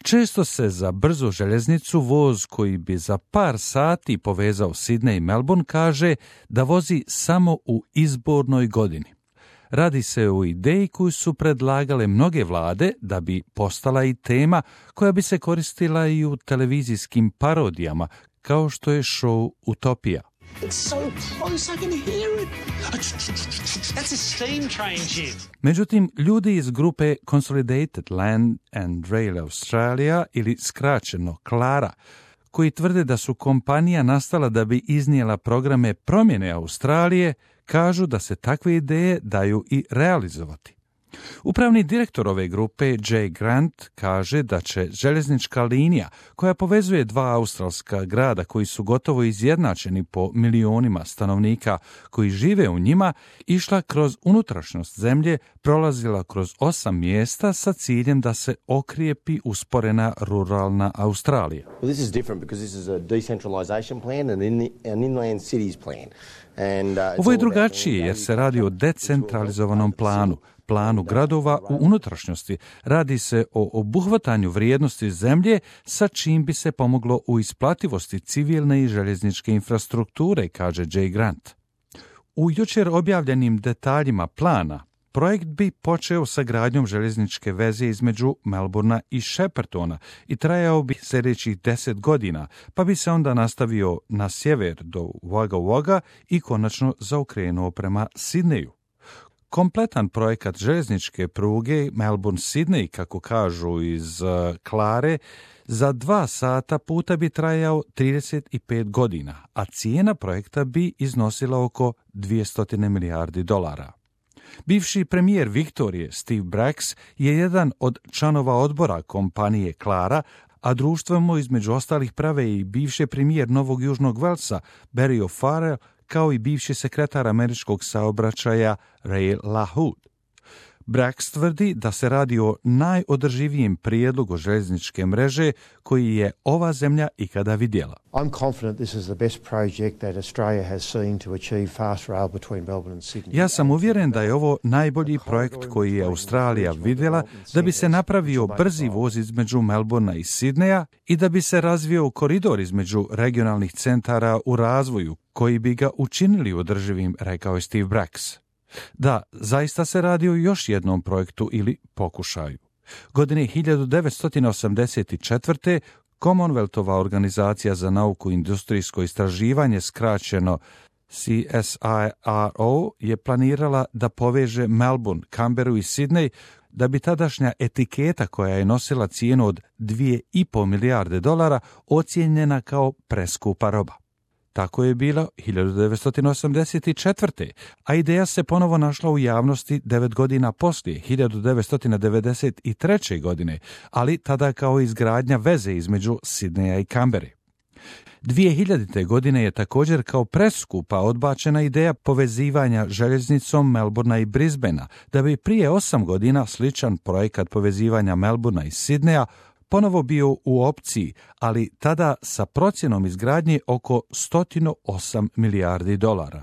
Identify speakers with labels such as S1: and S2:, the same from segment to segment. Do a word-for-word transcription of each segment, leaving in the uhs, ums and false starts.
S1: Često se za brzu željeznicu voz koji bi za par sati povezao Sidney i Melbourne kaže da vozi samo u izbornoj godini. Radi se o ideji koju su predlagale mnoge vlade da bi postala i tema koja bi se koristila i u televizijskim parodijama, kao što je show Utopija.
S2: It's so close, I can hear it. That's a steam train, Jim.
S1: Međutim, ljudi iz grupe Consolidated Land and Rail Australia, ili skraćeno Klara, koji tvrde da su kompanija nastala da bi iznijela programe promjene Australije, kažu da se takve ideje daju i realizovati. Upravni direktor ove grupe, Jay Grant, kaže da će željeznička linija, koja povezuje dva australska grada koji su gotovo izjednačeni po milionima stanovnika koji žive u njima, išla kroz unutrašnjost zemlje, prolazila kroz osam mjesta sa ciljem da se okrijepi usporena ruralna Australija.
S3: Well, this is different because this is a decentralization plan and in the, an inland cities plan. And, uh,
S1: Ovo je drugačije jer se radi o decentralizovanom planu, planu gradova u unutrašnjosti. Radi se o obuhvatanju vrijednosti zemlje sa čim bi se pomoglo u isplativosti civilne i željezničke infrastrukture, kaže Jay Grant. U jučer objavljenim detaljima plana, projekt bi počeo sa gradnjom željezničke veze između Melbournea i Sheppartona i trajao bi sljedećih deset godina, pa bi se onda nastavio na sjever do Wagga Wagga i konačno zaokrenuo prema Sidneju. Kompletan projekat željezničke pruge Melbourne-Sydney, kako kažu iz uh, Klare, za dva sata puta bi trajao trideset pet godina, a cijena projekta bi iznosila oko dvjesto milijardi dolara. Bivši premijer Viktorije Steve Bracks je jedan od članova odbora kompanije Klara, a društvo mu između ostalih prave i bivši premijer Novog Južnog Velsa Barry O'Farrell, kao i bivši sekretar američkog saobraćaja Ray LaHood. Bracks tvrdi da se radi o najodrživijem prijedlogu željezničke mreže koji je ova zemlja ikada vidjela.
S4: I'm confident this is the best project that Australia has seen to achieve fast rail between Melbourne and Sydney.
S1: Ja sam uvjeren da je ovo najbolji projekt koji je Australija vidjela da bi se napravio brzi voz između Melbournea i Sidneja i da bi se razvio koridor između regionalnih centara u razvoju koji bi ga učinili održivim, rekao je Steve Bracks. Da, zaista se radi o još jednom projektu ili pokušaju. Godine hiljadu devetsto osamdeset četvrte. Commonwealthova organizacija za nauku i industrijsko istraživanje, skraćeno C S I R O, je planirala da poveže Melbourne, Canberru i Sydney, da bi tadašnja etiketa koja je nosila cijenu od dvije i pol milijarde dolara ocijenjena kao preskupa roba. Tako je bilo hiljadu devetsto osamdeset četvrte. a ideja se ponovo našla u javnosti devet godina poslije, hiljadu devetsto devedeset treće. godine, ali tada kao izgradnja veze između Sidneja i Canberre. dvije hiljadite. godine je također kao preskupa odbačena ideja povezivanja željeznicom Melbournea i Brisbanea, da bi prije osam godina sličan projekat povezivanja Melbournea i Sidneja ponovo bio u opciji, ali tada sa procjenom izgradnje oko sto osam milijardi dolara.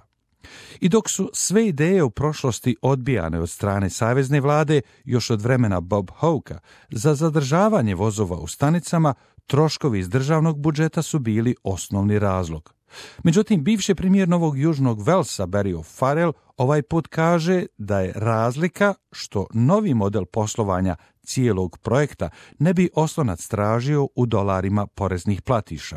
S1: I dok su sve ideje u prošlosti odbijane od strane savezne vlade još od vremena Bob Hawkea za zadržavanje vozova u stanicama, troškovi iz državnog budžeta su bili osnovni razlog. Međutim, bivši premijer Novog Južnog Velsa Barry O'Farrell ovaj put kaže da je razlika što novi model poslovanja cijelog projekta ne bi oslonac tražio u dolarima poreznih platiša.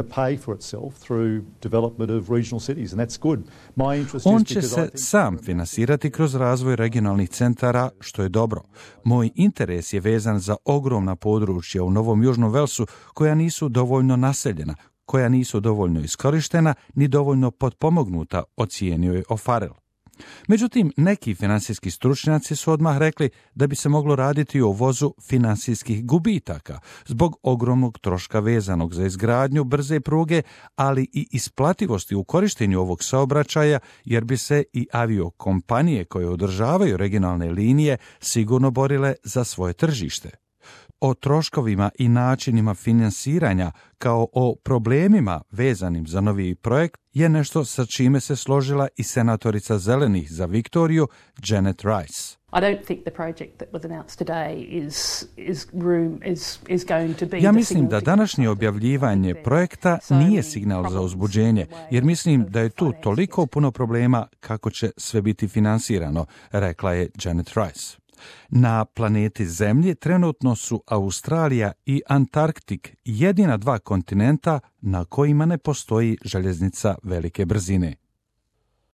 S1: On će se sam finansirati kroz razvoj regionalnih centara, što je dobro. Moj interes je vezan za ogromna područja u Novom Južnom Velsu koja nisu dovoljno naseljena, koja nisu dovoljno iskorištena ni dovoljno potpomognuta, ocijenio je O'Farrell. Međutim, neki financijski stručnjaci su odmah rekli da bi se moglo raditi o vozu financijskih gubitaka zbog ogromnog troška vezanog za izgradnju brze pruge, ali i isplativosti u korištenju ovog saobraćaja, jer bi se i aviokompanije koje održavaju regionalne linije sigurno borile za svoje tržište. O troškovima i načinima finansiranja kao o problemima vezanim za novi projekt je nešto sa čime se složila i senatorica Zelenih za Viktoriju Janet Rice.
S5: I don't think the project that was announced today is is room is is going to be.
S1: Ja mislim da današnje objavljivanje projekta nije signal za uzbuđenje, jer mislim da je tu toliko puno problema kako će sve biti finansirano, rekla je Janet Rice. Na planeti Zemlji trenutno su Australija i Antarktik jedina dva kontinenta na kojima ne postoji željeznica velike brzine.